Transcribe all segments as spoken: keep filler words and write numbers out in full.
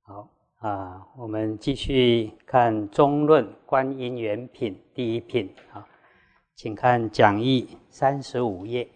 好啊，我们继续看《中论观因缘品》第一品啊，请看讲义三十五页。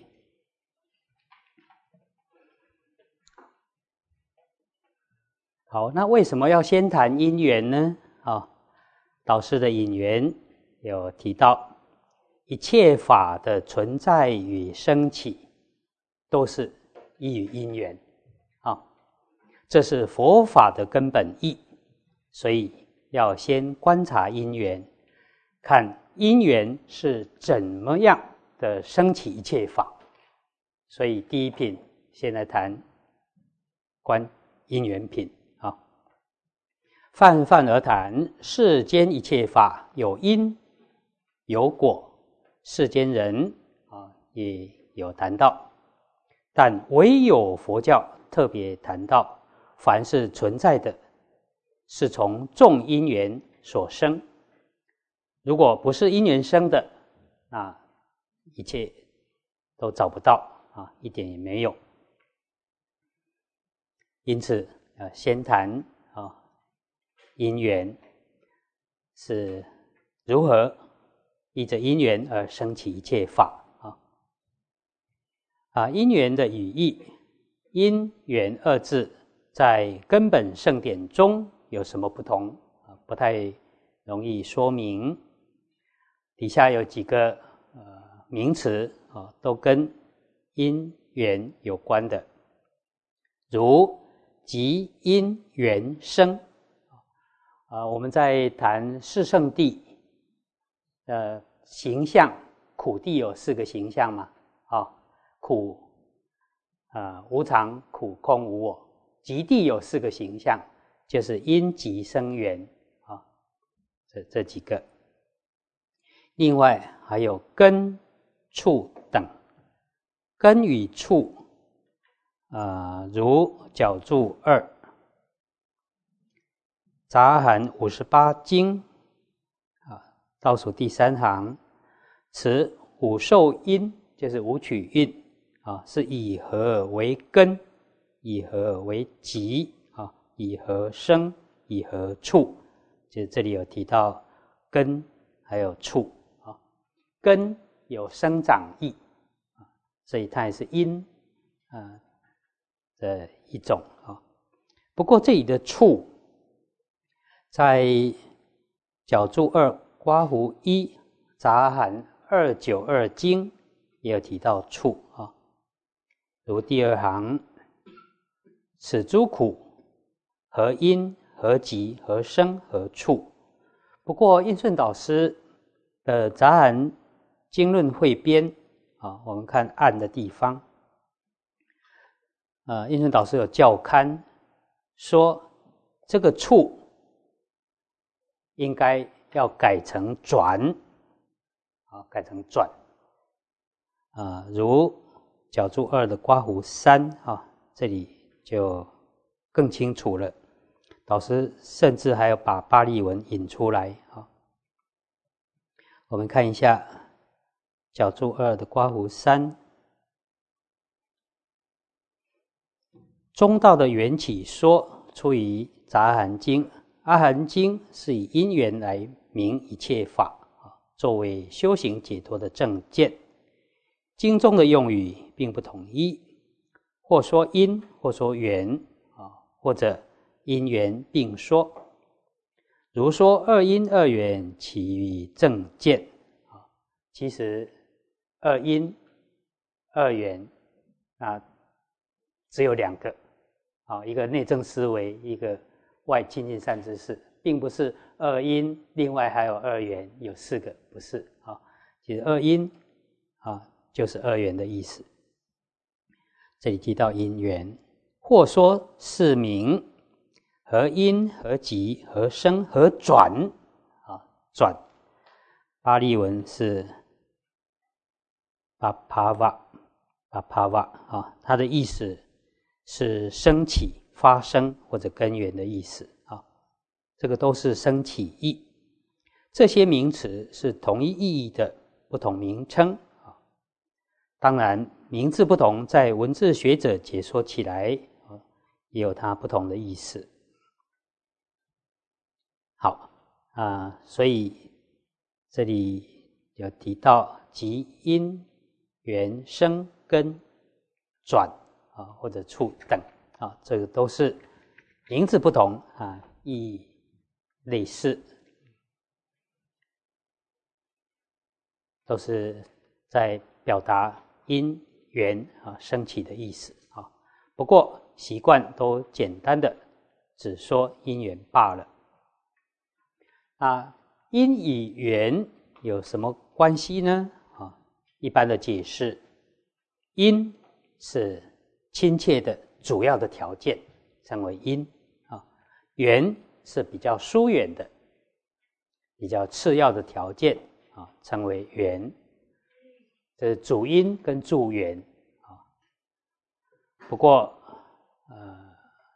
好，那为什么要先谈因缘呢？啊，导师的引言有提到，一切法的存在与升起，都是依于因缘啊。这是佛法的根本义，所以要先观察因缘，看因缘是怎么样的升起一切法。所以第一品现在谈观因缘品啊。泛泛而谈，世间一切法有因有果，世间人啊也有谈到，但唯有佛教特别谈到，凡是存在的，是从众因缘所生。如果不是因缘生的，那一切都找不到啊，一点也没有。因此，呃，先谈啊，因缘是如何依着因缘而生起一切法啊。啊，因缘的语义，因缘二字在根本圣典中有什么不同？不太容易说明。底下有几个呃名词啊，都跟因缘有关的，如即因缘生啊。我们在谈四圣谛的形象，苦谛有四个形象嘛？啊，苦啊、无常、苦、空、无我。即谛有四个形象，就是因即生缘啊，这这几个。另外还有根、处等，根与处啊、呃，如角注二、杂含五十八经啊，倒数第三行，此五受因就是五取运啊，是以何为根？以何为集啊？以何生？以何处？就这里有提到根还有处啊。根有生长意啊，所以它也是因啊的一种啊。不过这里的处，在角注二、刮胡一、杂含二九二经也有提到处啊，如第二行。此诸苦，何因、何集、何生、何处？不过印顺导师的杂含经论汇编啊，我们看案的地方，啊，印顺导师有校勘说，这个处应该要改成转，啊，改成转，啊，如角注二的刮胡三啊，这里就更清楚了。导师甚至还要把巴利文引出来啊。我们看一下角注二的刮胡三，中道的缘起说出于杂含经，阿含经是以因缘来明一切法啊，作为修行解脱的正见。经中的用语并不统一，或说因，或说缘啊，或者因缘并说。如说二因二缘起于正见啊，其实二因二缘啊只有两个啊，一个内证思维，一个外亲近善知识，并不是二因另外还有二缘有四个，不是啊。其实二因啊就是二缘的意思。这里提到因缘，或说是名何因、何集、何生、何转啊？转，巴利文是巴帕瓦，巴帕瓦啊，它的意思是升起、发生或者根源的意思啊。这个都是升起义，这些名词是同一意义的不同名称啊。当然，名字不同，在文字学者解说起来也有它不同的意思。 好啊、呃，所以这里有提到即因缘生根转啊或者处等啊，这个都是名字不同啊，意类似，都是在表达因缘啊升起的意思啊。不过习惯都简单的只说因缘罢了。啊，因与缘有什么关系呢？啊，一般的解释，因是亲切的主要的条件，称为因啊；缘是比较疏远的、比较次要的条件啊，称为缘。这是主因跟助缘啊。不过，呃，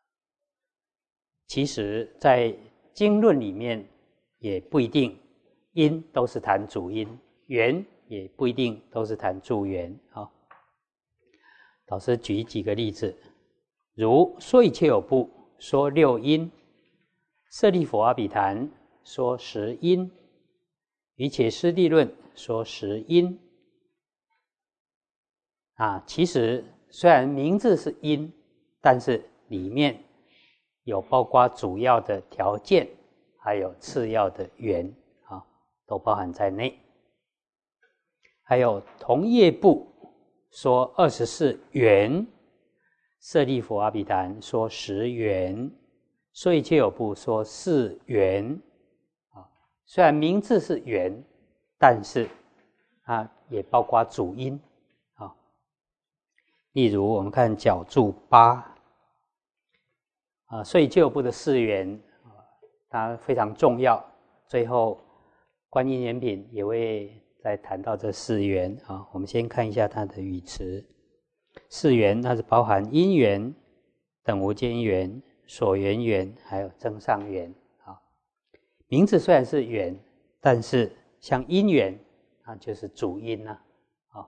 其实在经论里面也不一定因都是谈主因，缘也不一定都是谈助缘啊。老师举几个例子，如说一切有部说六因，舍利弗阿比昙说十因，瑜伽师地论说十因。啊，其实虽然名字是因，但是里面有包括主要的条件，还有次要的缘啊，都包含在内。还有同业部说二十四缘，舍利弗阿比昙说十缘，说一切有部说四缘啊。虽然名字是缘，但是啊也包括主因啊。例如我们看角注八啊，说一切有部的四缘啊，它非常重要。最后观因缘品也会再谈到这四缘啊。我们先看一下它的语词。四缘它是包含因缘、等无间缘、所缘缘，还有增上缘啊。名字虽然是缘，但是像因缘啊，就是主因呐啊。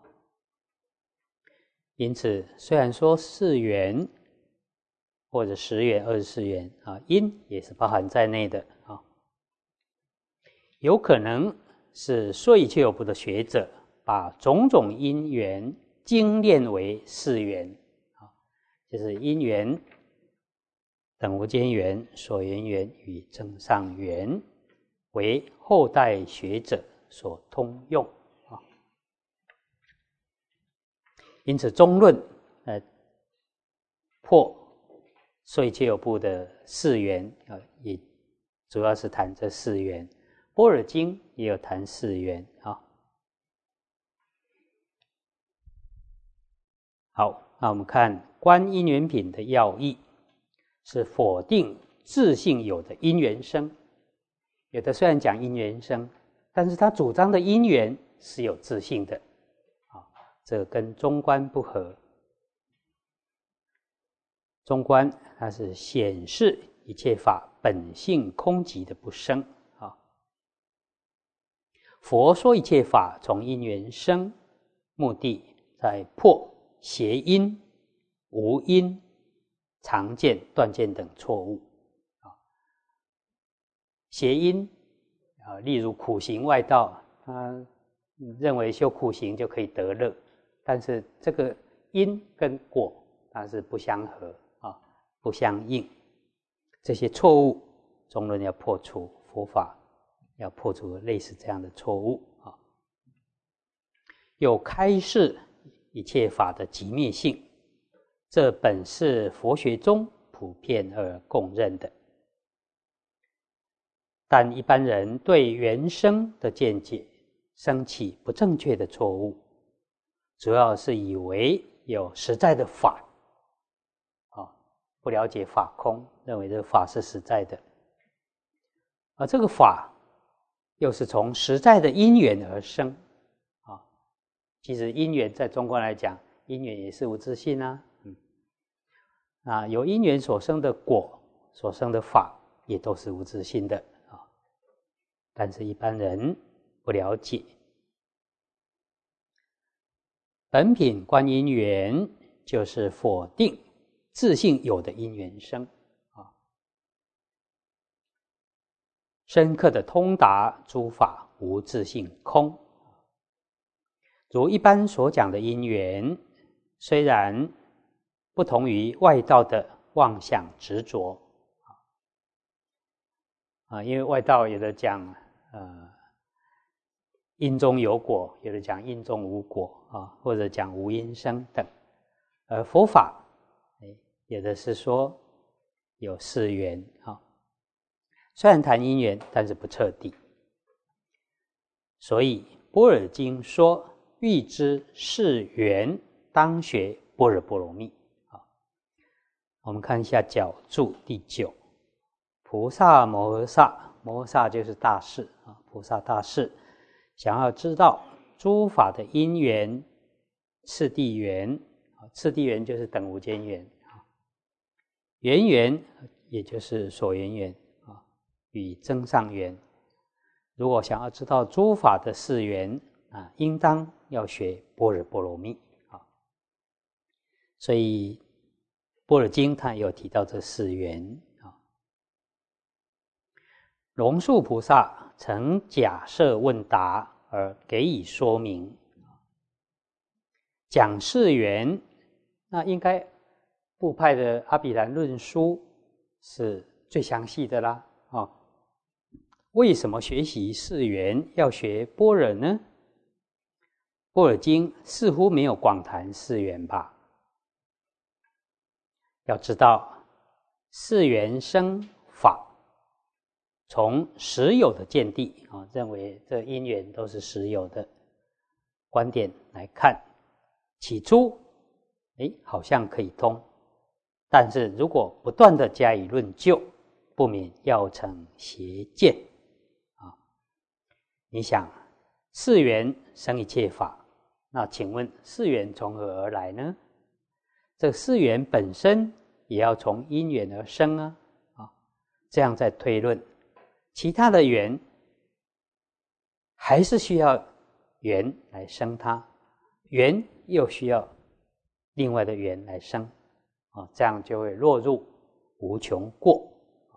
因此，虽然说四缘或者十缘、二十四缘啊，因也是包含在内的啊。有可能是说一切有部的学者把种种因缘精炼为四缘啊，就是因缘、等无间缘、所缘缘与增上缘，为后代学者所通用啊。因此，中论呃破说一切有部的四缘啊，也主要是谈这四缘。般若经也有谈四缘啊。好，那我们看观因缘品的要义，是否定自性有的因缘生。有的虽然讲因缘生，但是他主张的因缘是有自性的啊，这跟中观不合。中观它是显示一切法本性空寂的不生啊。佛说一切法从因缘生，目的在破邪因、无因、常见、断见等错误啊。邪因啊，例如苦行外道，他认为修苦行就可以得乐，但是这个因跟果它是不相合啊，不相应。这些错误，中论要破除，佛法要破除类似这样的错误啊。有开示一切法的寂灭性，这本是佛学中普遍而共认的。但一般人对缘生的见解生起不正确的错误，主要是以为有实在的法啊，不了解法空，认为这个法是实在的，而这个法又是从实在的因缘而生啊。其实因缘在中国来讲，因缘也是无自性啊，嗯，啊，有因缘所生的果，所生的法也都是无自性的啊。但是一般人不了解。本品观因缘，就是否定自性有的因缘生啊。 深刻的通达诸法无自性空。如一般所讲的因缘，虽然不同于外道的妄想执着啊，因为外道有的讲呃因中有果，有的讲因中无果啊，或者讲无因生等，而佛法有的是说有四缘啊，虽然谈因缘，但是不彻底。所以般若经说，欲知是缘，当学般若波罗蜜。我们看一下角注第九，菩萨摩诃萨，摩诃萨就是大士啊，菩萨大士想要知道诸法的因缘、次第缘，次第缘就是等无间缘，缘缘也就是所缘缘啊，与增上缘。如果想要知道诸法的四缘啊，应当要学般若波罗蜜啊。所以般若经它有提到这四缘啊。龙树菩萨曾假设问答而给予说明，讲四缘，那应该部派的阿毗昙论书是最详细的啦啊。为什么学习四缘要学般若呢？般若经似乎没有广谈四缘吧？要知道四缘生法，从实有的见地啊，认为这因缘都是实有的观点来看，起初哎好像可以通，但是如果不断的加以论究，不免要成邪见啊。你想四缘生一切法，那请问四缘从何而来呢？这四缘本身也要从因缘而生啊，啊，这样再推论，其他的缘还是需要缘来生它，缘又需要另外的缘来生啊，这样就会落入无穷过。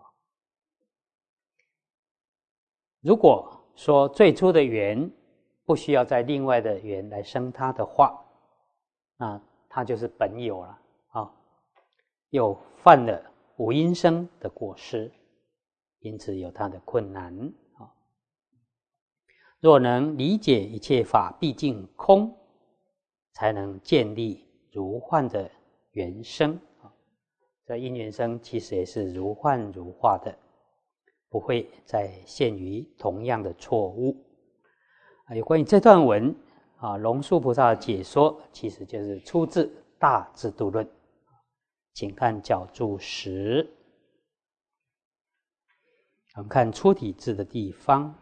如果说最初的缘不需要在另外的缘来生它的话，那它就是本有了啊，又犯了无因生的过失，因此有它的困难啊。若能理解一切法毕竟空，才能建立如幻的缘生啊。这因缘生其实也是如幻如化的，不会再陷于同样的错误。有关于这段文啊，龙树菩萨的解说其实就是出自《大智度论》，请看角注十。我们看出体字的地方，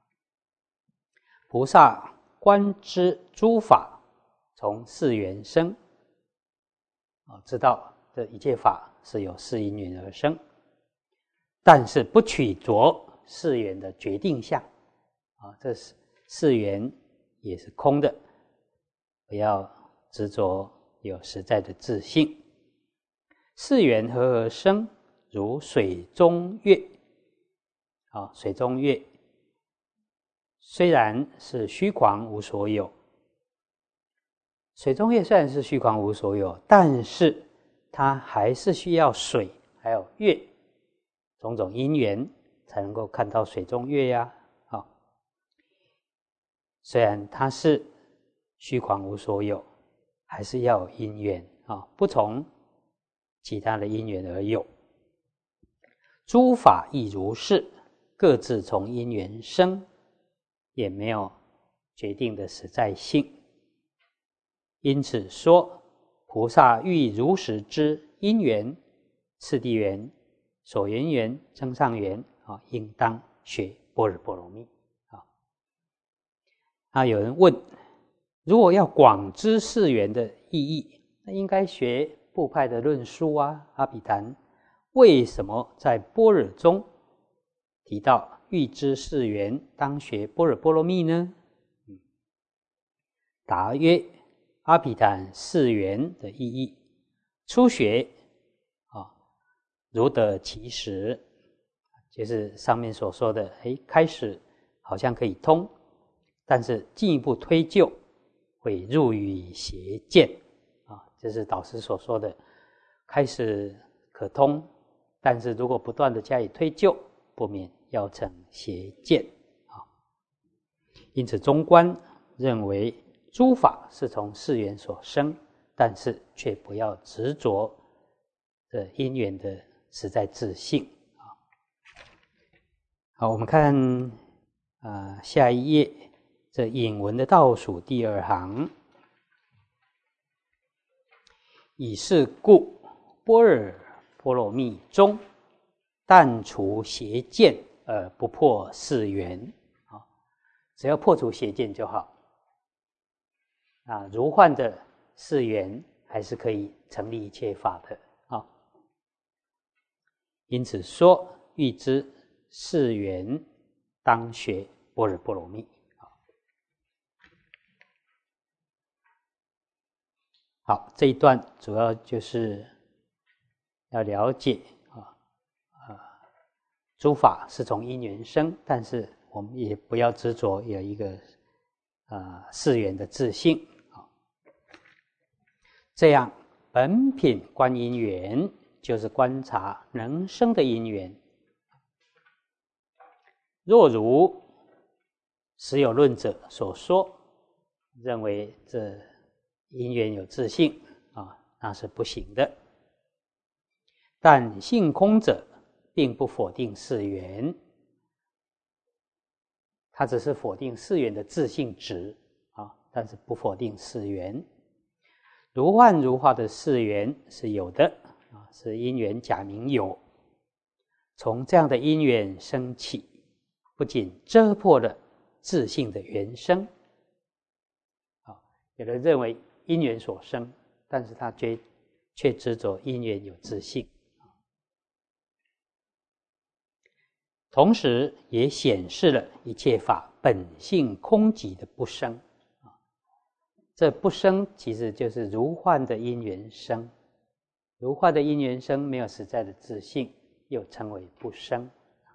菩萨观知诸法从四缘生，知道这一切法是由四因缘而生，但是不取着四缘的决定相啊，这是四缘也是空的，不要执着有实在的自性。四缘和而生？如水中月啊，水中月虽然是虚诳无所有，水中月虽然是虚诳无所有，但是它还是需要水还有月种种因缘才能够看到水中月呀。啊，虽然它是虚诳无所有，还是要有因缘啊，不从其他的因缘而有。诸法亦如是，各自从因缘生，也没有决定的实在性。因此说，菩萨欲如实知因缘、次第缘、所缘缘、增上缘啊，应当学般若波罗蜜啊。啊，有人问，如果要广知四缘的意义，那应该学部派的论述啊。阿毗昙为什么在般若中提到欲知四缘，当学般若波罗蜜呢？答曰：阿毗昙四缘的意义，初学啊，如得其实， 就是上面所说的，哎，开始好像可以通，但是进一步推究会入于邪见啊，这是导师所说的，开始可通，但是如果不断的加以推究，不免要成邪见啊。因此中观认为诸法是从事缘所生，但是却不要执着的因缘的实在自性啊。好，我们看啊、呃、下一页，这引文的倒数第二行，以是故，般若波罗蜜中，但除邪见而不破事缘啊，只要破除邪见就好啊。如幻的事缘还是可以成立一切法的啊。因此说，欲知事缘，当学般若波罗蜜。好，这一段主要就是要了解啊，啊，诸法是从因缘生，但是我们也不要执着有一个啊事缘的自性啊。这样，本品观因缘，就是观察能生的因缘。若如实有论者所说，认为这因缘有自性啊，那是不行的。但性空者并不否定事缘，他只是否定事缘的自性质啊，但是不否定事缘。如幻如化的事缘是有的啊，是因缘假名有。从这样的因缘生起，不仅遮破了自性的原生啊，有人认为因缘所生，但是他却却执着因缘有自性，同时也显示了一切法本性空寂的不生啊。这不生其实就是如幻的因缘生，如幻的因缘生没有实在的自性，又称为不生。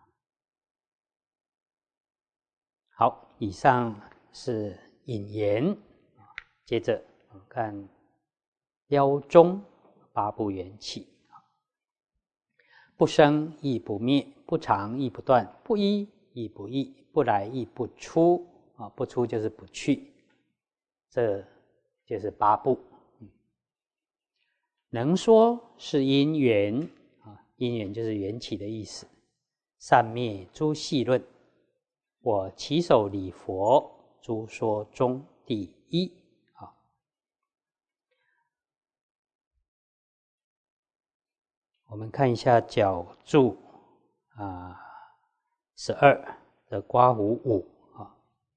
好，以上是引言，接着我们看标中八部缘起。不生亦不灭，不常亦不断，不一亦不异，不来亦不出啊，不出就是不去，这就是八部。能说是因缘啊，因缘就是缘起的意思。善灭诸细论，我起手礼佛，诸说中第一啊。我们看一下角注啊，十二的刮胡五啊。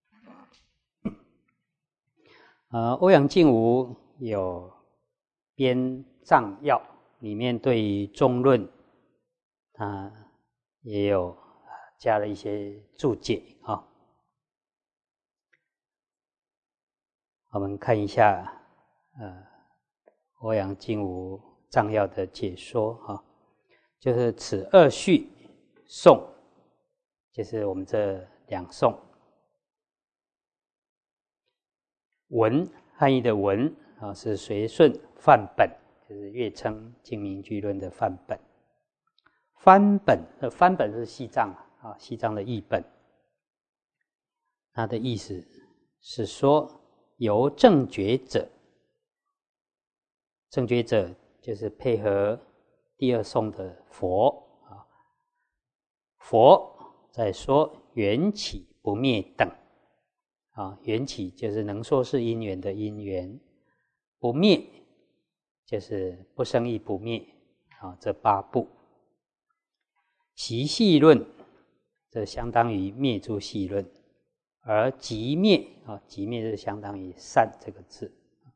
呃，欧阳靖无有编藏要，里面对于中论，他也有加了一些注解啊。我们看一下，呃，欧阳靖无藏要的解说啊，就是此二序颂，就是我们这两颂，文汉译的文啊是随顺范本，就是月称净明居论的范本。翻本呃翻本是西藏啊，西藏的译本。它的意思是说，由正觉者，正觉者就是配合第二颂的佛啊，佛在说缘起不灭等啊，缘起就是能说是因缘的因缘，不灭就是不生亦不灭啊，这八部。习细论，这相当于灭诸细论，而极灭啊，极灭是相当于善这个字，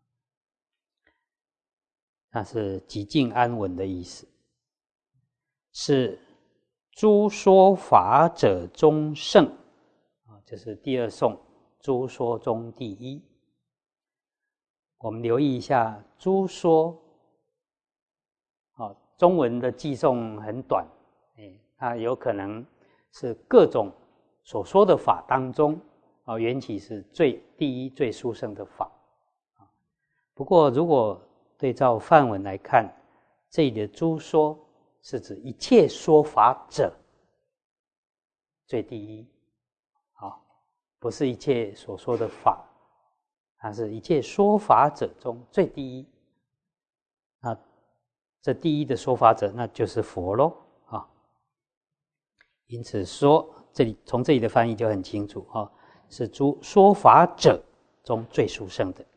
那是极静安稳的意思，是诸说法者中圣啊，这是第二颂，诸说中第一。我们留意一下，诸说啊，中文的记诵很短，哎，它有可能是各种所说的法当中啊，缘起是最第一、最殊胜的法。不过，如果对照梵文来看，这里的诸说是指一切说法者最第一，啊，不是一切所说的法，它是一切说法者中最第一。那这第一的说法者，那就是佛咯，啊。因此说，这里从这里的翻译就很清楚啊，是诸说法者中最殊胜的。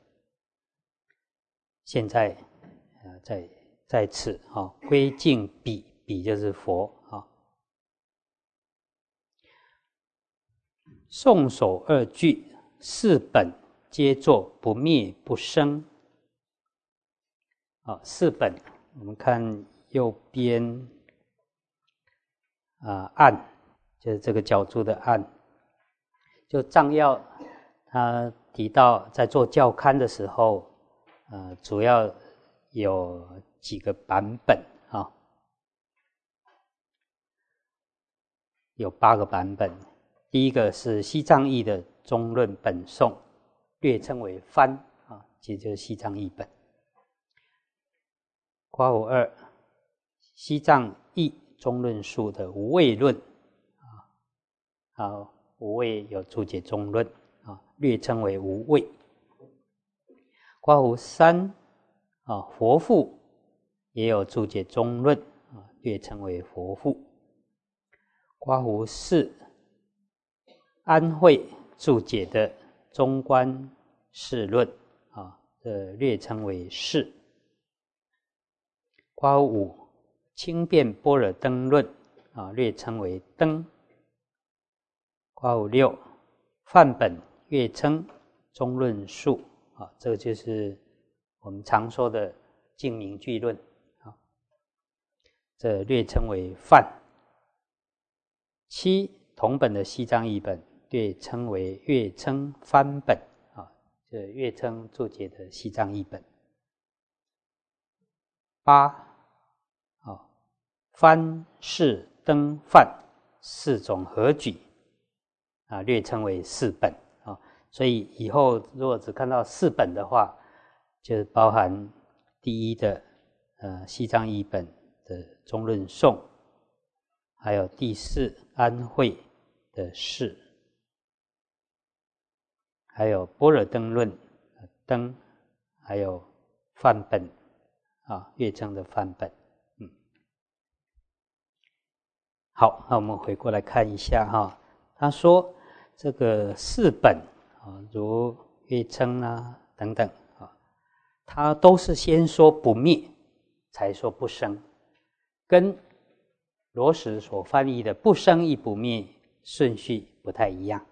现在，呃，在在此啊，归敬彼，彼就是佛啊。诵首二句，四本皆作不灭不生。啊，四本，我们看右边啊，案就是这个角注的案，就藏要他提到在做校勘的时候，呃，主要有几个版本啊，有八个版本。第一个是西藏译的中论本颂，略称为翻啊，其实就是西藏译本。括弧二，西藏译中论述的无畏论啊，啊，无畏有注解中论啊，略称为无畏。括弧三啊，佛父也有注解中论啊，略称为佛父。括弧四，安慧注解的中观释论啊，这略称为释。括弧五，轻便般若灯论啊，略称为灯。括弧六，梵本略称中论述啊，这个就是我们常说的净明句论啊，这略称为梵。七，同本的西藏译本略称为月称梵本啊，这月称注解的西藏译本。八，啊，梵释灯梵四种合举啊，略称为四本啊。所以以后如果只看到四本的话，就包含第一的呃西藏译本的中论颂，还有第四安慧的释，还有般若灯论灯，还有梵本啊，乐称的梵本。嗯，好，那我们回过来看一下哈，他说这个四本啊，如乐称啊等等啊，他都是先说不灭，才说不生，跟罗什所翻译的不生亦不灭顺序不太一样。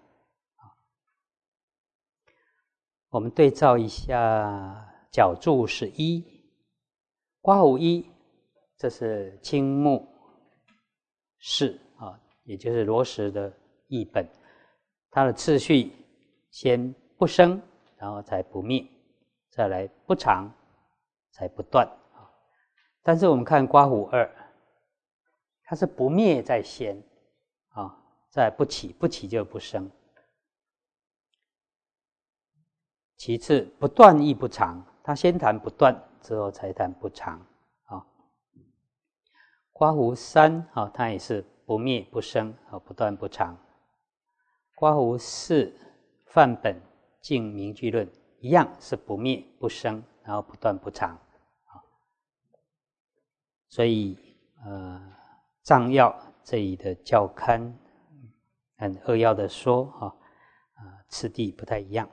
我们对照一下角注十一，括弧一，这是青木释啊，也就是罗什的译本，它的次序先不生，然后才不灭，再来不常，才不断啊。但是我们看括弧二，它是不灭在先啊，再不起，不起就不生。其次，不断亦不常，他先谈不断，之后才谈不常啊。括弧三啊，它也是不灭不生啊，不断不常。括弧四，梵本净明句论一样是不灭不生，然后不断不常啊。所以呃，藏要这里的校勘很扼要的说啊，啊，次第不太一样。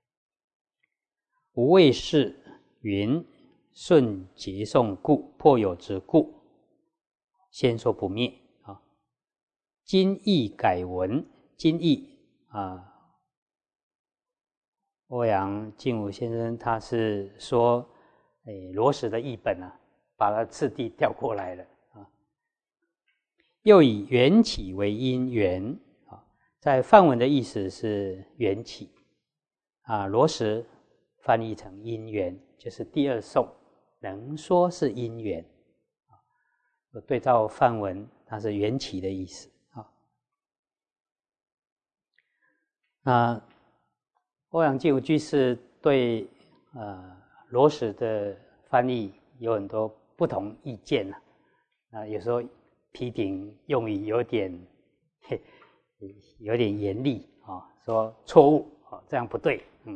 无畏是云，顺结诵故，破有之故，先说不灭啊。今译改文，今译啊，欧阳靖武先生他是说，诶，罗什的译本啊，把它次第调过来了啊。又以缘起为因缘啊，在梵文的意思是缘起啊，罗什翻译成因缘，就是第二颂能说是因缘。对照梵文，它是缘起的意思啊。 那欧阳靖无居士对呃罗什的翻译有很多不同意见啊，那有时候批评用语有点有点严厉啊、哦，说错误啊、哦，这样不对，嗯，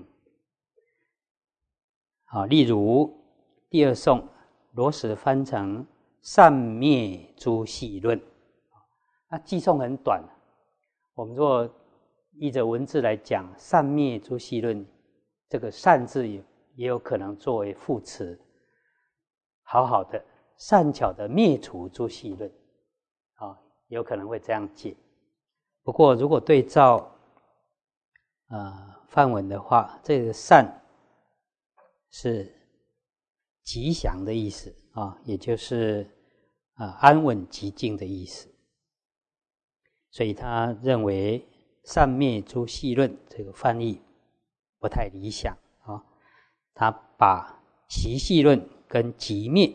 好、哦，例如第二颂罗什翻成善灭诸系论，那寄颂很短，我们若依着文字来讲，善灭诸系论，这个善字也也有可能作为副词，好好的善巧的灭除诸系论，啊、哦，有可能会这样解。不过如果对照呃梵文的话，这个善是吉祥的意思啊、哦，也就是啊、呃、安稳寂静的意思，所以他认为善灭诸系论这个翻译不太理想啊、哦，他把习系论跟寂灭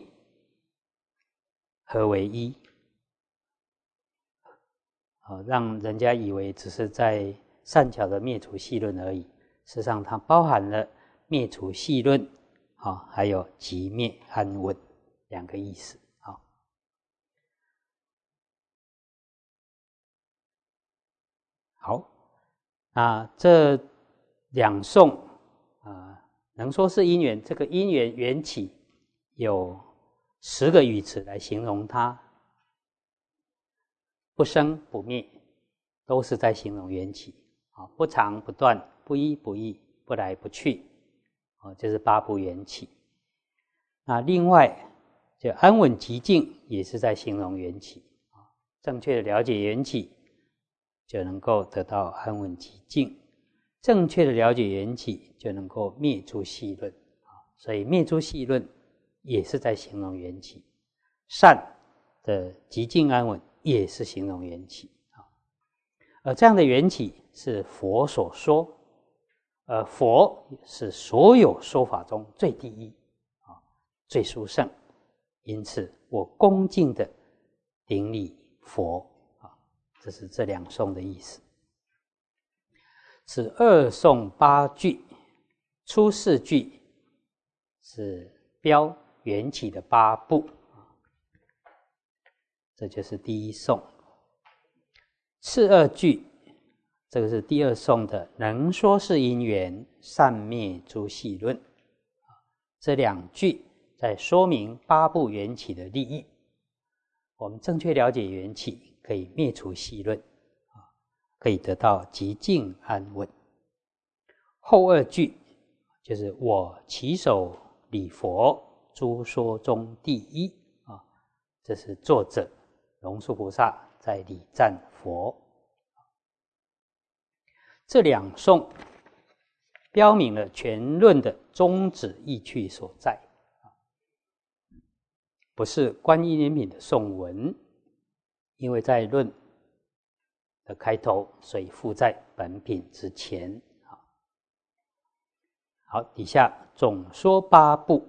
合为一，啊、哦，让人家以为只是在善巧的灭除系论而已，事实上它包含了灭除系论啊、哦，还有寂灭安稳两个意思啊、哦。好，啊，这两颂啊，能说是因缘。这个因缘缘起有十个语词来形容它，不生不灭，都是在形容缘起啊，不长不断，不依不异，不来不去，啊，就是八不缘起。那另外，就安稳寂静也是在形容缘起啊，正确的了解缘起，就能够得到安稳寂静。正确的了解缘起，就能够灭诸系论啊。所以灭诸系论也是在形容缘起，善的寂静安稳也是形容缘起啊。而这样的缘起是佛所说，而佛是所有说法中最第一啊，最殊胜。因此，我恭敬的顶礼佛啊，这是这两颂的意思。此二颂八句，初四句是标缘起的八部，这就是第一颂。次二句，这个是第二颂的能说是因缘，善灭诸系论。这两句在说明八部缘起的利益。我们正确了解缘起，可以灭除系论，可以得到寂静安稳。后二句就是我起手礼佛，诸说中第一啊，这是作者龙树菩萨在礼赞佛。这两颂标明了全论的宗旨意趣所在，不是观音莲品的颂文，因为在论的开头，所以附在本品之前。好，底下总说八部，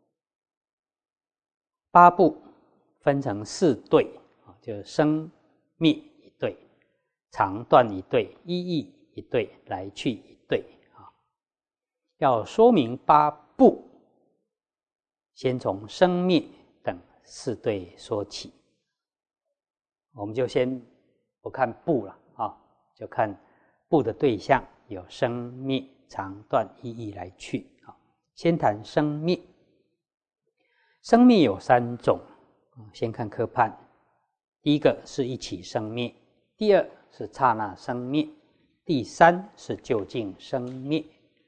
八部分成四对，就是生灭一对，长断一对，一义一对，来去一对。要说明八部，先从生灭等四对说起。我们就先不看部了啊，就看部的对象有生灭、长断、一义、来去。先谈生灭。生灭有三种，先看科判。第一个是一起生灭，第二是刹那生灭，第三是究竟生灭。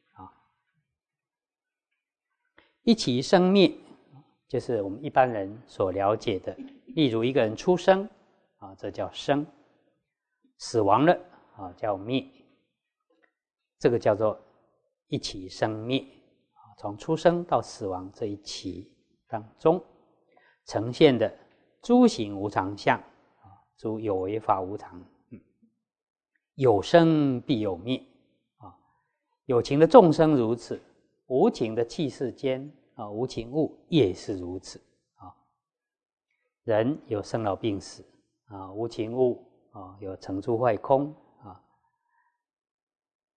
一起生灭就是我们一般人所了解的，例如一个人出生啊，这叫生；死亡了啊，叫灭。这个叫做一起生灭。从出生到死亡这一期当中，呈现的诸行无常相，诸有为法无常，有生必有灭啊。有情的众生如此，无情的器世间啊，无情物也是如此啊。人有生老病死啊，无情物啊有成住坏空啊。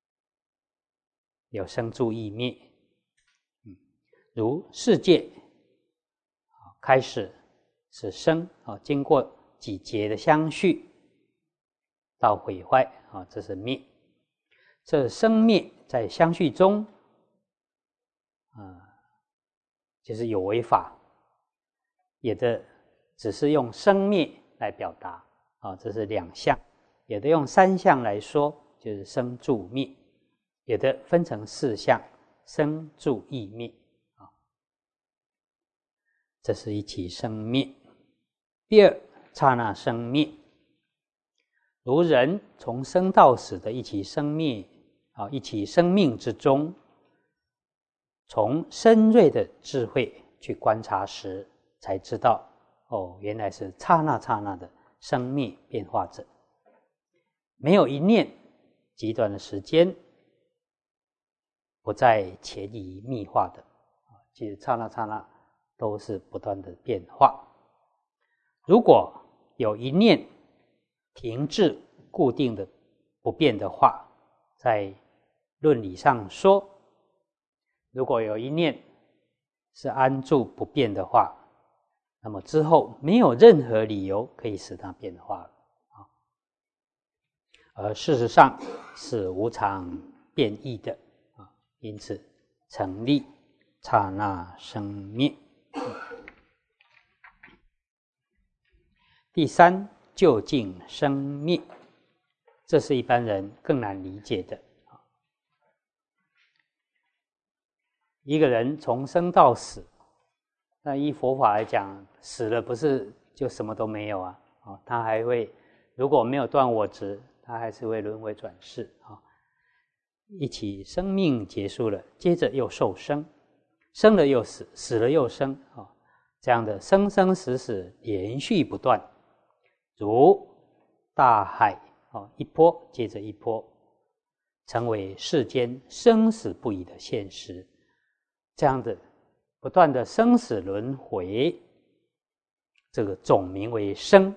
有生住异灭。嗯，如世界开始是生啊，经过几劫的相续到毁坏啊，这是灭。这生灭在相续中，啊，就是有为法，有的只是用生灭来表达啊，这是两项；有的用三项来说，就是生住灭；有的分成四项，生住异灭啊，这是一起生灭。第二，刹那生灭，如人从生到死的一起生灭啊，一起生命之中，从深锐的智慧去观察时，才知道哦，原来是刹那刹那的生灭变化者，没有一念极短的时间不在潜移密化的，其实刹那刹那都是不断的变化。如果有一念停滞固定的不变的话，在论理上说，如果有一念是安住不变的话，那么之后没有任何理由可以使它变化了。而事实上是无常变异的，因此成立刹那生灭。第三，究竟生灭，这是一般人更难理解的。一个人从生到死，那依佛法来讲，死了不是就什么都没有啊？哦，他还会，如果没有断我执，他还是会轮回转世啊。一起生命结束了，接着又受生，生了又死，死了又生啊，这样的生生死死连续不断，如大海啊，一波接着一波，成为世间生死不已的现实。这样的不断的生死轮回，这个总名为生。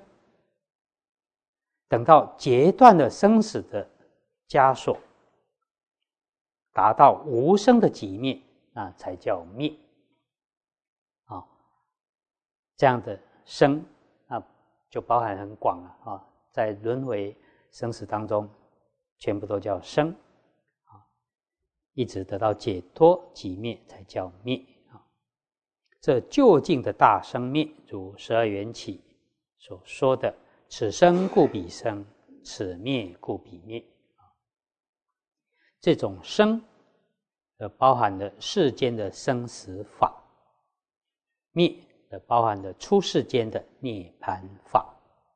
等到截断了生死的枷锁，达到无生的极灭，那才叫灭。啊，这样的生啊，就包含很广了啊，在轮回生死当中，全部都叫生。一直得到解脱即灭，才叫灭啊！这究竟的大生灭，如十二缘起所说的“此生故彼生，此灭故彼灭”啊，这种生，呃，包含了世间的生死法；灭，呃，包含了出世间的涅槃法。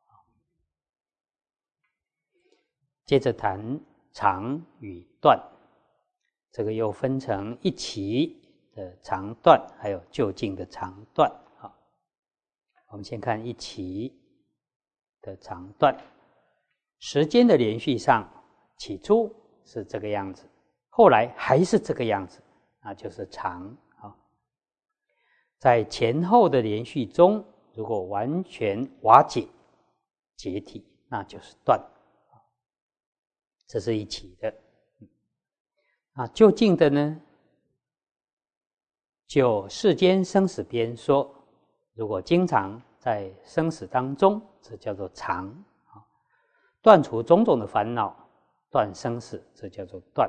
接着谈长与断。这个又分成一期的长断，还有究竟的长断啊。我们先看一期的长断，时间的连续上，起初是这个样子，后来还是这个样子，那就是长啊。在前后的连续中，如果完全瓦解解体，那就是断。这是一期的。啊，究竟的呢？就世间生死边说，如果经常在生死当中，这叫做常啊；断除种种的烦恼，断生死，这叫做断。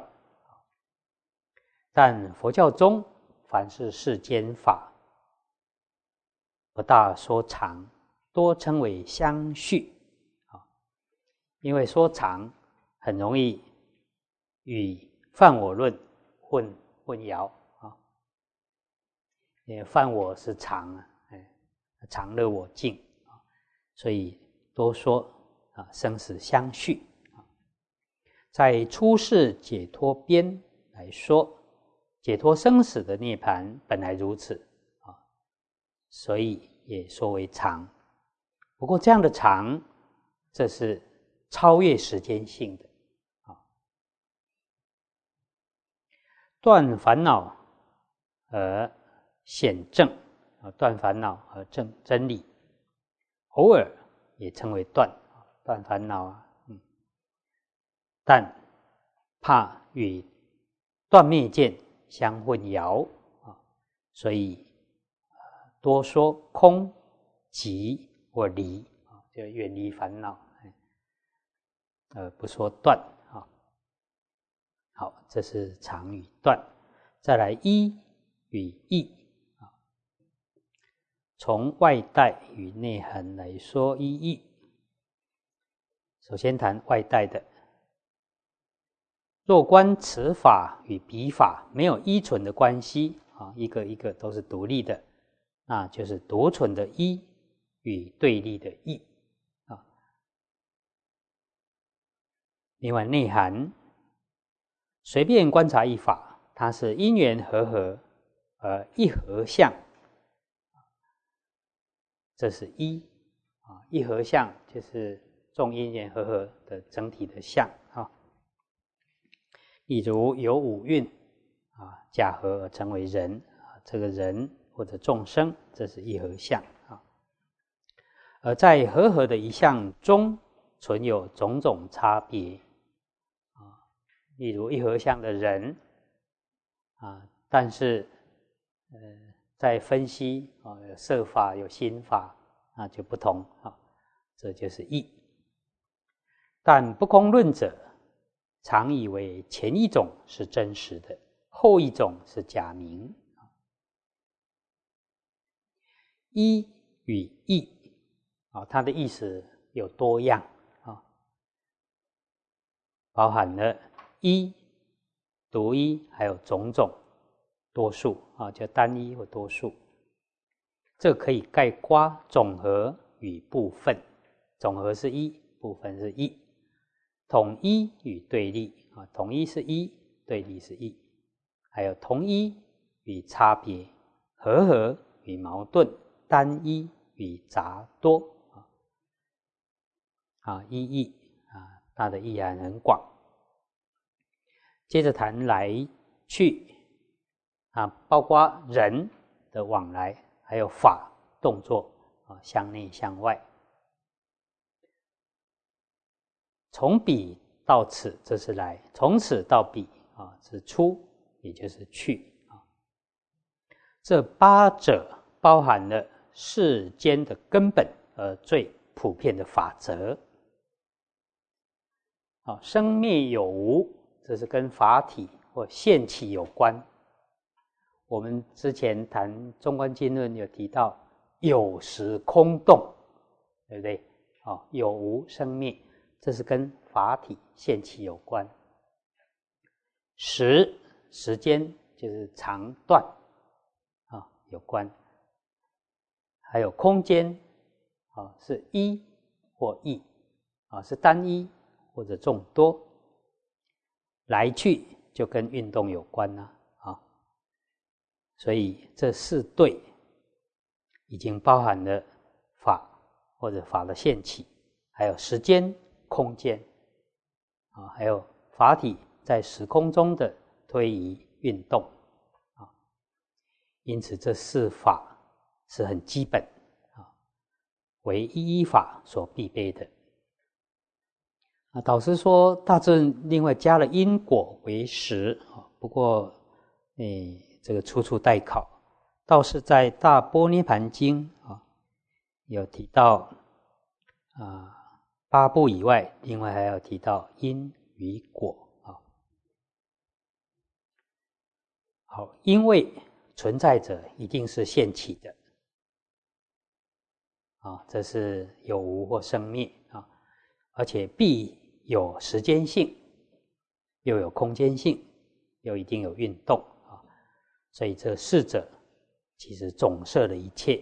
但佛教中，凡是世间法，不大说常，多称为相续啊。因为说常很容易与犯我论混混淆啊，因为犯我是常啊，哎，常乐我净啊，所以多说啊生死相续啊。在出世解脱边来说，解脱生死的涅槃本来如此啊，所以也说为常。不过这样的常，这是超越时间性的。断烦恼而显正啊，断烦恼而证真理，偶尔也称为断断烦恼啊，嗯，但怕与断灭见相混淆啊，所以多说空、即或离啊，就远离烦恼，呃，不说断啊。好，这是常与断。再来一与异啊，从外带与内涵来说一异。首先谈外带的，若观此法与彼法没有依存的关系啊，一个一个都是独立的，那就是独存的一与对立的异啊。另外内涵，随便观察一法，它是因缘和合而一合相，这是一啊，一合相就是众因缘和合的整体的相啊。例如有五蕴啊，假合而成为人啊，这个人或者众生，这是一合相啊。而在和合的一相中，存有种种差别啊。例如一合相的人啊，但是呃，在分析啊，有色法有心法啊，就不同啊，这就是异。但不空论者常以为前一种是真实的，后一种是假名。一与异啊，它的意思有多样啊，包含了一、独一，还有种种、多数啊，叫单一或多数。这可以概括总和与部分，总和是一，部分是异。统一与对立啊，统一是一，对立是异。还有同一与差别，和合与矛盾，单一与杂多啊，啊，一义啊，它的意涵很广。接着谈来去啊，包括人的往来，还有法动作啊，向内向外。从彼到此，这是来；从此到彼啊，是出，也就是去啊。这八者包含了世间的根本而最普遍的法则。啊，生灭有无，这是跟法体或现起有关。我们之前谈《中观经论》有提到有时空洞，对不对？哦，有无生灭，这是跟法体现起有关。时时间就是长短啊有关，还有空间啊是一或异啊是单一或者众多，来去就跟运动有关啦啊，所以这四对已经包含了法或者法的现起，还有时间、空间啊，还有法体在时空中的推移运动啊，因此这四法是很基本啊，为一一法所必备的。啊，导师说大正另外加了因果为实啊，不过诶，这个处处待考。倒是在《大般涅盘经》啊，有提到啊八部以外，另外还要提到因与果啊。好，因为存在者一定是现起的啊，这是有无或生灭啊，而且必有时间性，又有空间性，又一定有运动啊，所以这四者其实总摄了一切。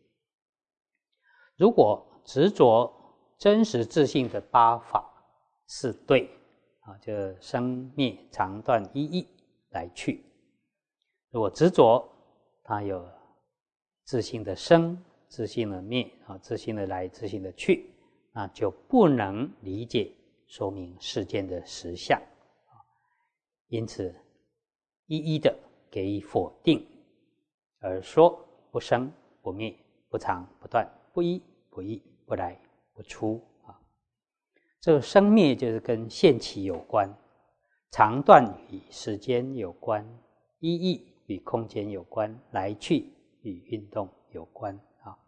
如果执着真实自性的八法是对啊，就生灭长短一异来去。如果执着它有自性的生、自性的灭啊、自性的来、自性的去，那就不能理解说明世间的实相。因此一一的给予否定，而说不生不灭不常不断不一不异不来不出啊。这个生灭就是跟现起有关， 长短与时间有关，一义与空间有关，来去与运动有关啊。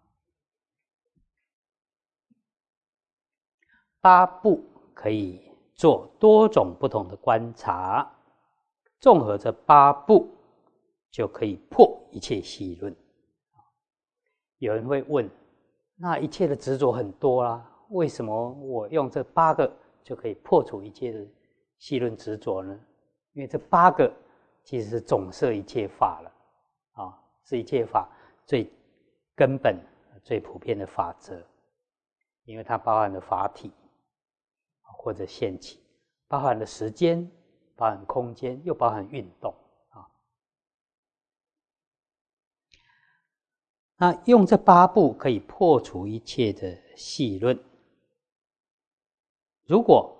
八部可以做多种不同的观察，综合这八部就可以破一切戏论。有人会问，那一切的执着很多啦，为什么我用这八个就可以破除一切的戏论执着呢？因为这八个其实是总摄一切法了啊，是一切法最根本、最普遍的法则，因为它包含了法体或者现起，包含了时间，包含空间，又包含运动啊。那用这八部可以破除一切的戏论。如果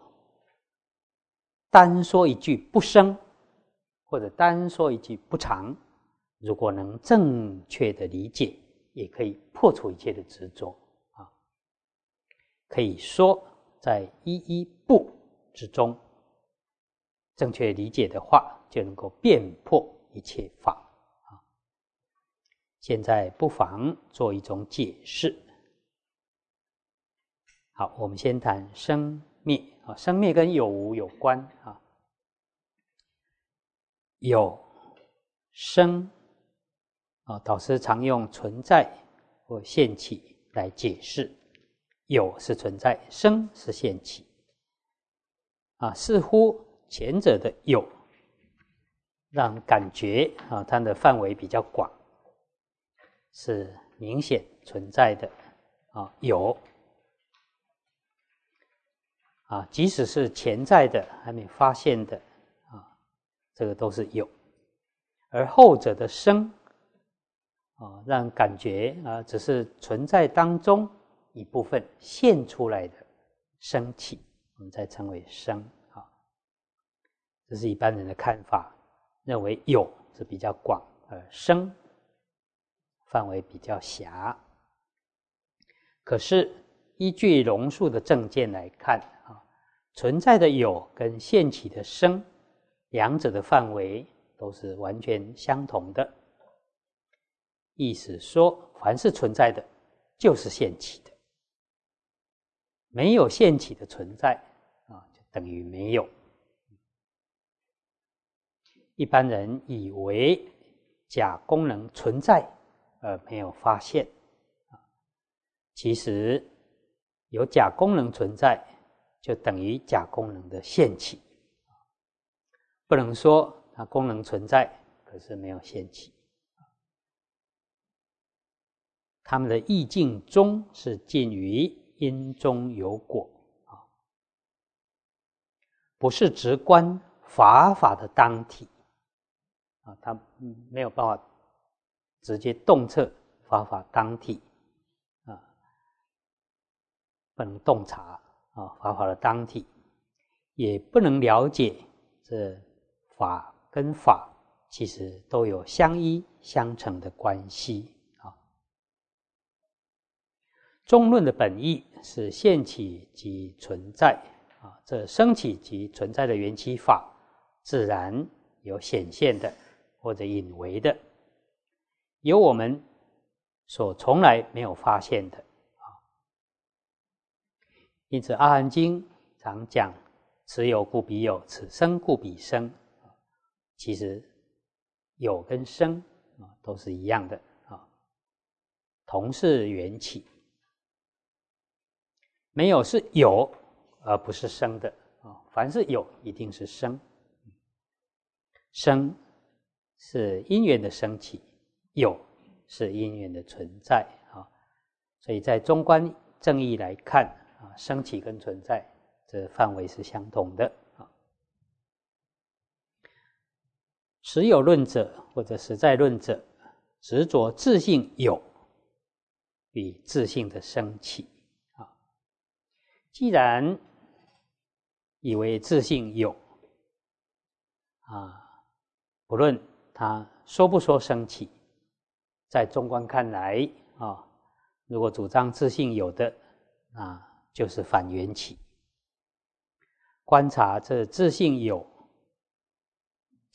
单说一句不生，或者单说一句不常，如果能正确的理解，也可以破除一切的执着啊。可以说，在一一部之中，正确理解的话，就能够辨破一切法啊。现在不妨做一种解释。好，我们先谈生灭啊，生灭跟有无有关啊。有生啊，导师常用存在或现起来解释。有是存在，生是现起啊。似乎前者的有让感觉啊，它的范围比较广，是明显存在的啊。有啊，即使是潜在的、还没发现的啊，这个都是有。而后者的生啊，让感觉啊，只是存在当中一部分现出来的生起，我们再称为生啊。这是一般人的看法，认为有是比较广，而生范围比较狭。可是依据龙树的正见来看啊，存在的有跟现起的生，两者的范围都是完全相同的。意思说，凡是存在的，就是现起的；没有现起的存在啊，就等于没有。一般人以为假功能存在而没有发现，其实有假功能存在，就等于假功能的现起。不能说它功能存在，可是没有现起。他们的意境中是近于因中有果啊，不是直观法法的当体啊，他没有办法直接洞彻法法当体啊，不能洞察啊法法的当体，也不能了解这法跟法其实都有相依相成的关系。中论的本意是现起即存在啊，这生起即存在的缘起法，自然有显现的或者隐微的，有我们所从来没有发现的啊。因此，《阿含经》常讲“此有故彼有，此生故彼生”，其实有跟生啊都是一样的啊，同是缘起。没有是有，而不是生的啊。凡是有，一定是生。生是因缘的升起，有是因缘的存在啊。所以在中观正义来看啊，升起跟存在这范围是相同的啊。实有论者或者实在论者，执着自性有与自性的升起。既然以为自性有啊，不论他说不说升起，在中观看来啊，如果主张自性有的，那就是反缘起。观察这自性有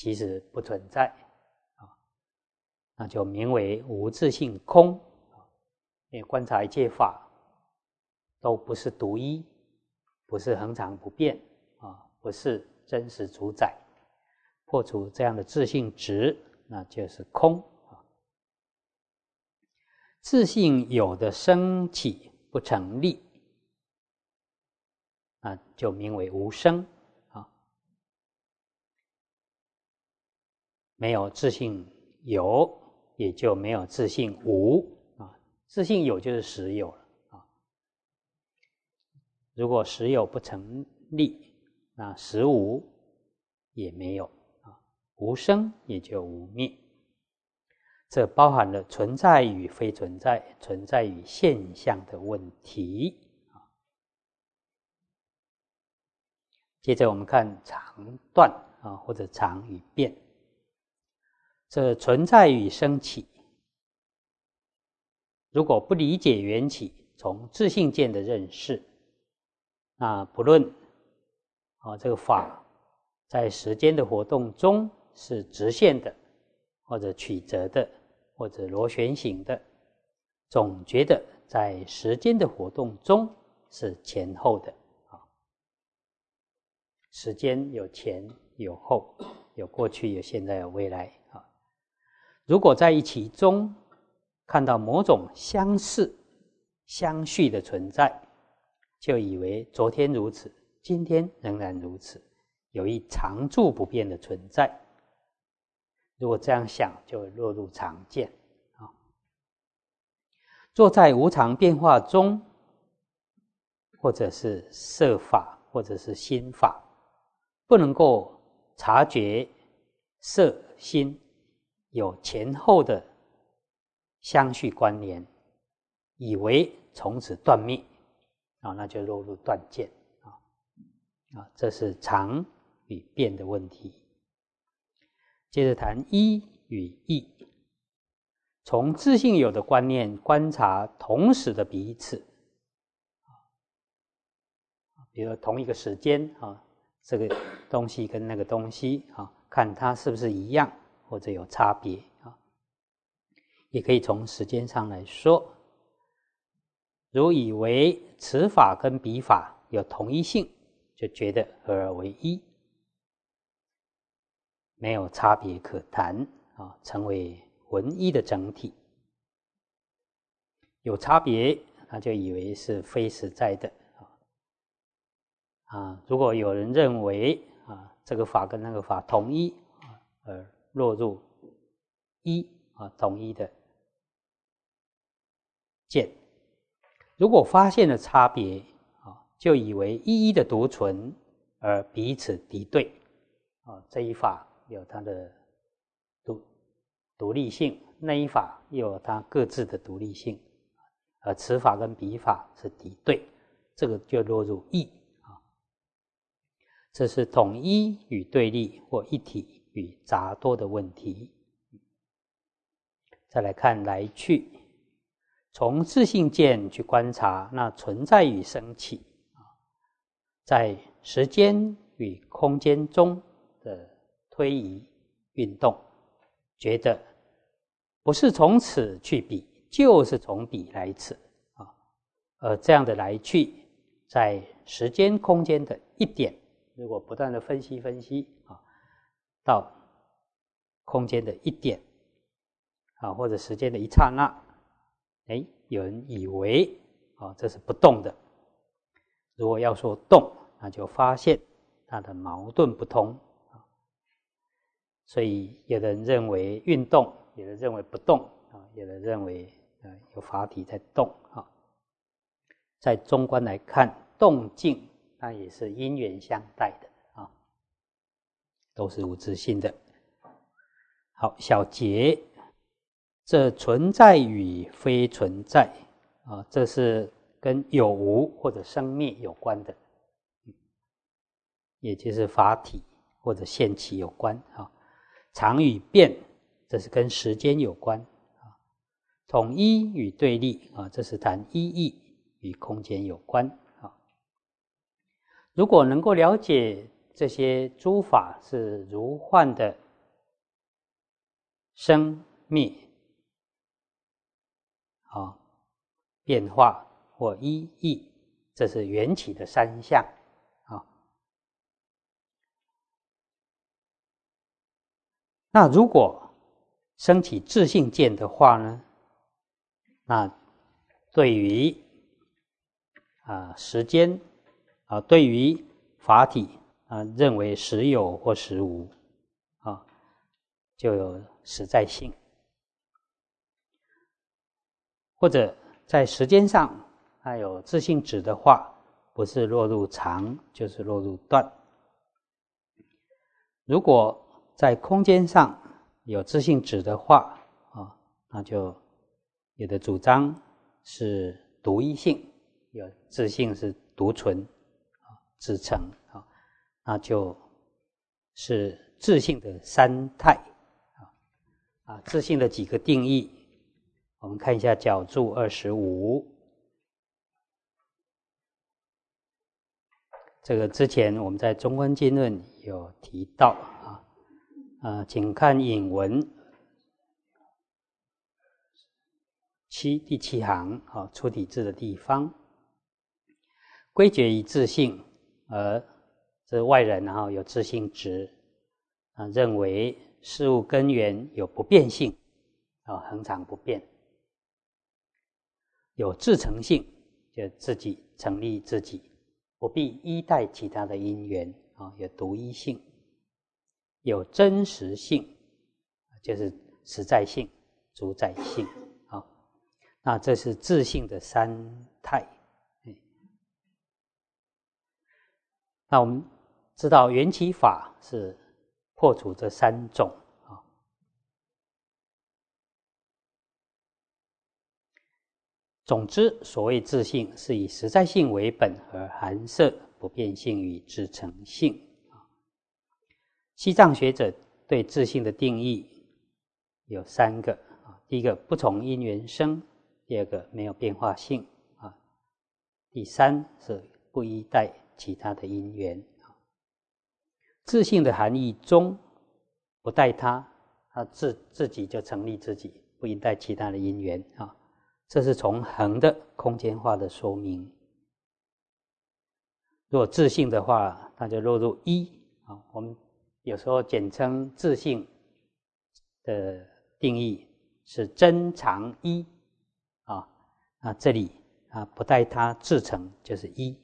其实不存在啊，那就名为无自性空。因为观察一切法都不是独一，不是恒常不变啊，不是真实主宰。破除这样的自性执，那就是空啊。自性有的升起不成立，啊，就名为无生啊。没有自性有，也就没有自性无啊。自性有就是实有了啊。如果实有不成立，那实无也没有啊。无生也就无灭。这包含了存在与非存在、存在与现象的问题。接着我们看常断啊，或者常与变。这存在与生起，如果不理解缘起，从自性见的认识，那不论啊这个法在时间的活动中是直线的，或者曲折的，或者螺旋形的，总觉得在时间的活动中是前后的啊。时间有前有后，有过去有现在有未来啊。如果在一其中看到某种相似相续的存在，就以为昨天如此，今天仍然如此，有一常住不变的存在。如果这样想，就会落入常见啊。若在无常变化中，或者是色法，或者是心法，不能够察觉色心有前后的相续关联，以为从此断灭啊，那就落入断见啊啊，这是常与变的问题。接着谈一与异，从自性有的观念观察同时的彼此，比如同一个时间啊，这个东西跟那个东西啊，看它是不是一样或者有差别啊。也可以从时间上来说，如以为此法跟彼法有同一性，就觉得合而为一，没有差别可谈啊，成为混一的整体。有差别，他就以为是非实在的啊。如果有人认为啊，这个法跟那个法同一啊，而落入一啊，统一的见。如果发现了差别啊，就以为一一的独存而彼此敌对啊。这一法有它的独独立性，那一法又有它各自的独立性，而此法跟彼法是敌对，这个就落入异啊。这是统一与对立或一体与杂多的问题。再来看来去。从自性见去观察那存在与生起，在时间与空间中的推移运动，觉得不是从此去彼，就是从彼来此啊。而这样的来去，在时间空间的一点，如果不断的分析分析啊，到空间的一点啊，或者时间的一刹那。哎，有人以为啊，这是不动的。如果要说动，那就发现它的矛盾不通啊。所以有的人认为运动，有的认为不动啊，有的认为呃有法体在动啊。在中观来看，动静那也是因缘相待的啊，都是无自性的。好，小结。这存在与非存在啊，这是跟有无或者生灭有关的，也就是法体或者现起有关啊。常与变，这是跟时间有关啊。统一与对立啊，这是谈一义与空间有关啊。如果能够了解这些诸法是如幻的生灭、啊变化或一义，这是缘起的三相啊。那如果升起自性见的话呢，那对于啊时间啊，对于法体啊，认为实有或实无啊，就有实在性。或者在时间上它有自性质的话，不是落入长就是落入断。如果在空间上有自性质的话啊，那就有的主张是独一性，有自性是独存啊自成啊，那就是自性的三态啊啊，自性的几个定义，我们看一下角注二十五。这个之前我们在中观经论有提到啊，呃，请看引文七第七行啊，出体字的地方，归结于自性，而这外人啊有自性质啊，认为事物根源有不变性啊，恒常不变，有自成性，就自己成立自己。不必依赖其他的因缘啊，有独一性，有真实性，就是实在性、主宰性啊。那这是自性的三态。那我们知道缘起法是破除这三种啊。总之，所谓自性，是以实在性为本而含摄不变性与自成性。西藏学者对自性的定义有三个啊，第一个不从因缘生，第二个没有变化性啊，第三是不依赖其他的因缘。自性的含义中，不带他，他自自己就成立自己，不依赖其他的因缘啊。这是从恒的空间化的说明。如果自性的话，那就落入一啊。我们有时候简称自性的定义是真常一啊。那这里啊，不带它自成就是一。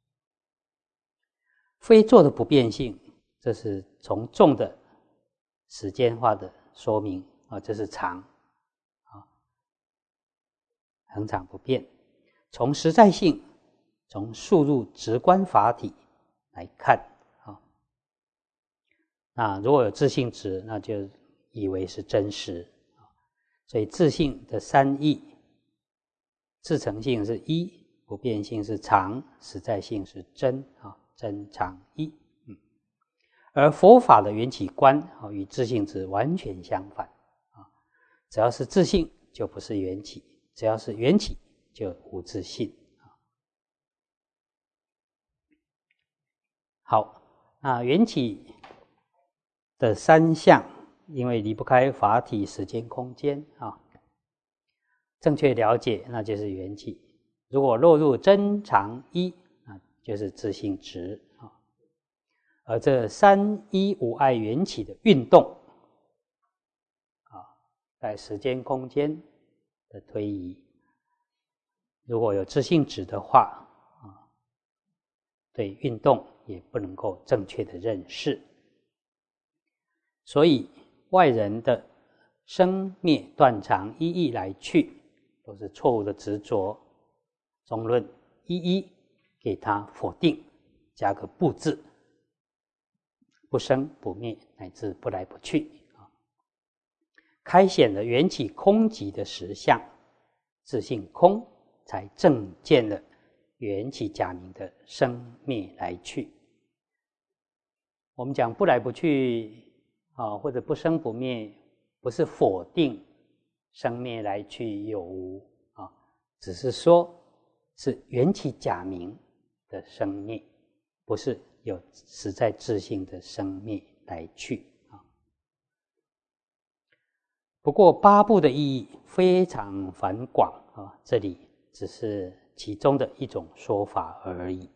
非做的不变性，这是从众的时间化的说明啊，这是常啊，恒常不变。从实在性，从速入直观法体来看啊，那如果有自性质，那就以为是真实。所以自性的三义，自成性是一，不变性是常，实在性是真啊，真常一。嗯，而佛法的缘起观啊，与自性质完全相反啊。只要是自性，就不是缘起；只要是缘起，就无自性。好，那缘起的三相，因为离不开法体、时间、空间啊，正确了解那就是缘起。如果落入真常一啊，就是自性质啊。而这三一无碍缘起的运动啊，在时间、空间的推移，如果有自性质的话啊，对运动也不能够正确的认识。所以外人的生灭断常一一来去，都是错误的执着。中论一一给他否定，加个不字，不生不灭，乃至不来不去啊，开显了缘起空寂的实相，自性空，才正见了缘起假名的生灭来去。我们讲不来不去啊，或者不生不灭，不是否定生灭来去有无啊，只是说是缘起假名的生灭，不是有实在自性的生灭来去啊。 不过八部的意义非常繁广啊，这里只是其中的一种说法而已。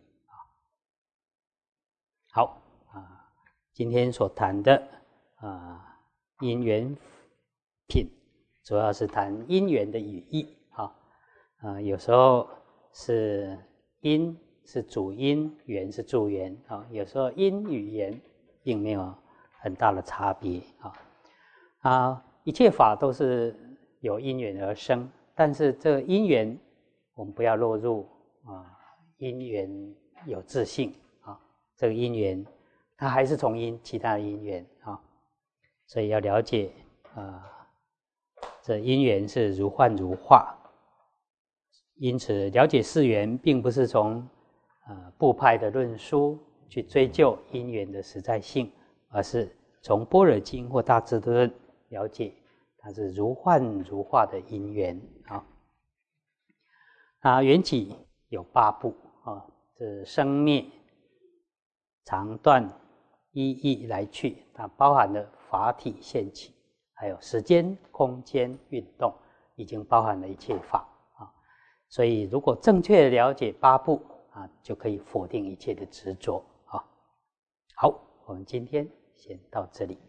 好啊，今天所谈的啊因缘品，主要是谈因缘的语义啊。啊，有时候是因是主因，缘是助缘啊。有时候因与缘并没有很大的差别啊。啊，一切法都是由因缘而生，但是这个因缘我们不要落入啊因缘有自性啊。这个因缘它还是从因其他的因缘啊，所以要了解啊，这因缘是如幻如化。因此，了解四缘，并不是从呃部派的论书去追究因缘的实在性，而是从般若经或大智度论了解它是如幻如化的因缘啊。啊，缘起有八部啊，这生灭、长短、依义来去，它包含了法体现起，还有时间、空间运动，已经包含了一切法。所以，如果正确了解八部啊，就可以否定一切的执着啊。好，我们今天先到这里。